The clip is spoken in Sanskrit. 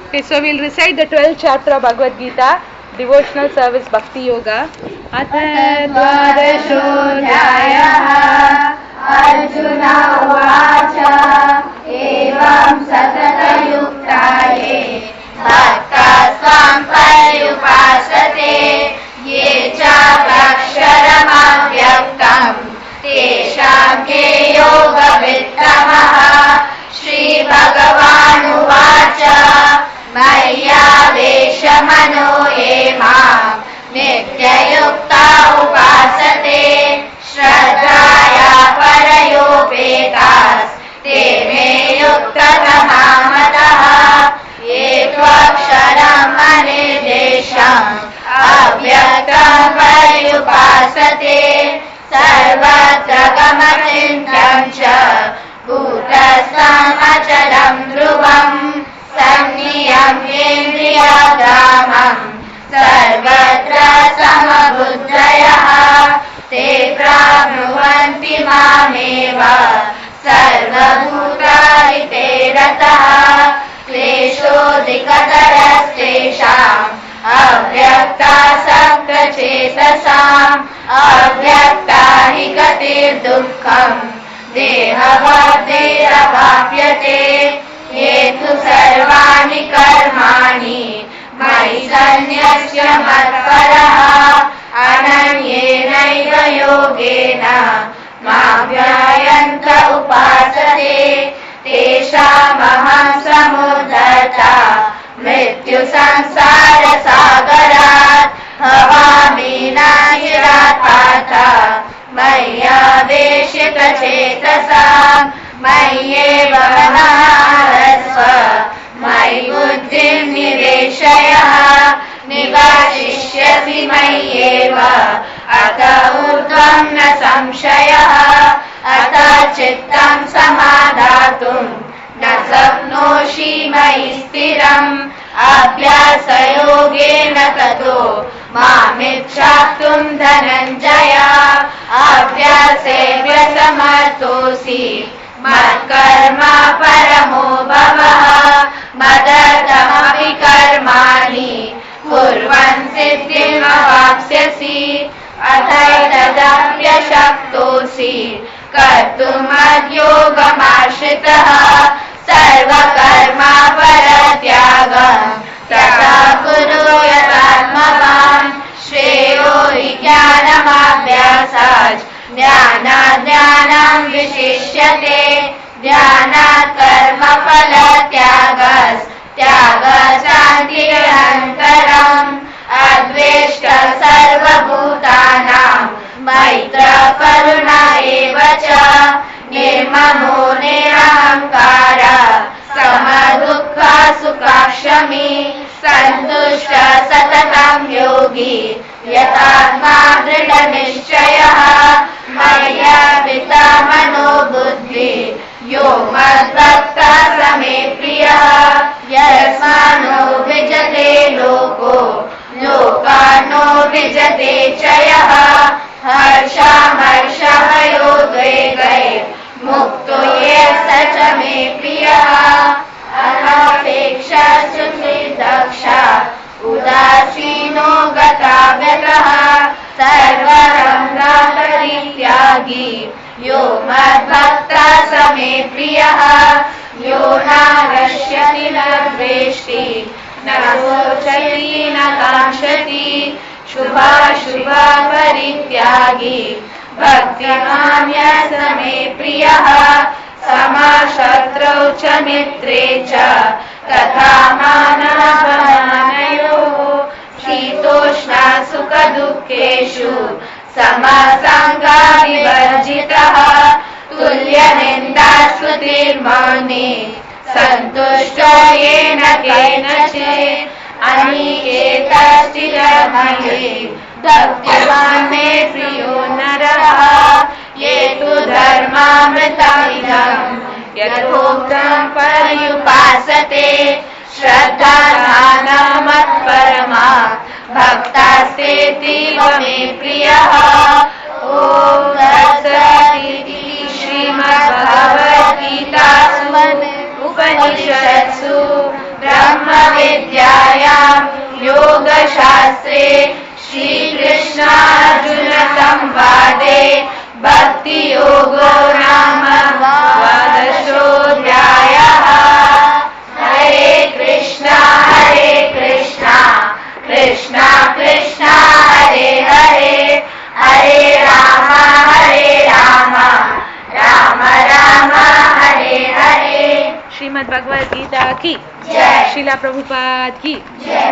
Okay, so we'll recite the 12th chapter of Bhagavad Gita, devotional service Bhakti Yoga. Atadvadarashodhyayah Arjuna uvacha evam satatayuktaye bhakta swam pariyupasate ye cha praksharamavyakhtam tesham ke yoga vittamaha Shri Bhagavan uvacha Maya veshamano ye mam nityayukta upasate Shraddhaya parayopetas te me yuktatamamataha ye tvaksharam anidesham avyaktam parayupasate sarvatra gamachintam cha bhutastam achalam dhruvam Samniyamyendriyadhamam sarvatra samabuddhayah te prabhuvanti mameva sarvabhutani te ratah kleshodikatarastesham avyaktasakta chetasam avyakta hi gatir dukkham dehavadiraphapyate ये तु सर्वाणि कर्माणि मयि सन्न्यस्य मत्परः अनन्येनैव योगेन मां उपासते तेषामहं समुद्धर्ता मृत्युसंसारसागरात् भवामि नाशिरात् मय्यावेशितचेतसां मय्येव मनः मयि बुद्धिं निवेशयः निवासिष्यसि मय्येव अत ऊर्ध्वं न संशयः अत चित्तं समाधातुं न शक्नोषि मयि स्थिरम् अभ्यासयोगेन ततो मामिच्छाप्तुं धनञ्जय अभ्यासेऽप्यसमर्थोऽसि मत्कर्मा परमो भवः मदर्थमपि कर्माणि कुर्वन् सिद्धिमवाप्स्यसि अथैतदप्यशक्तोऽसि कर्तुमद्योगमाश्रितः सर्वकर्मा परत्यागं तथा कुरु यतात्मवान् श्रेयो हि ज्ञानमभ्यासात् ज्ञानात् विशिष्यते ध्यानात् कर्मफलत्यागस्त्यागशान्तिरनन्तरम् अद्वेष्टा सर्वभूतानां मैत्रः करुणा एव च निर्ममो निरहङ्कारः समदुःखः सुखक्षमी सन्तुष्टः सततं योगी यतात्मा दृढनिश्चयः मय्यार्पिता मनो बुद्धिः यो मद्भक्तः स मे प्रियः यस्मान्नो विजते लोको लोकान्नो विजते च यः हर्षामर्षभयोद्वेगैर्मुक्तो ये स च मे प्रियः अनपेक्षा सुचिर्दक्षा उदासीनो गताव्यतः सर्वरङ्गपरित्यागी यो मद्भक्तः स मे प्रियः यो नागश्यति न द्वेष्टि न शोचति न काङ्क्षति शुभाशुभपरित्यागी भक्तिमान् यः स मे प्रियः समशत्रौ च मित्रे च तथा मानापमानयोः शीतोष्णा सुखदुःखेषु समसङ्गविवर्जितः तुल्यनिन्दास्तुतिर्मौनी सन्तुष्टो येन केनचित् अनिकेतश्चिरमये भक्तिमान् मे प्रियो नरः ये तु धर्मामृतमिदम् यथोक्तं पर्युपासते श्रद्धानामत्परमा भक्तास्तेतीव मे प्रियः ॐ तत्सदिति श्रीमद्भगवद्गीतासु उपनिषत्सु ब्रह्म विद्यायां योगशास्त्रे श्रीकृष्णार्जुन संवादे भक्तियोगो नाम द्वादशोऽध्यायः। हरे कृष्णा कृष्णा कृष्णा हरे हरे, हरे राम राम राम हरे हरे। श्रीमद् भगवद गीता की जय। श्रीला प्रभुपाद की जय।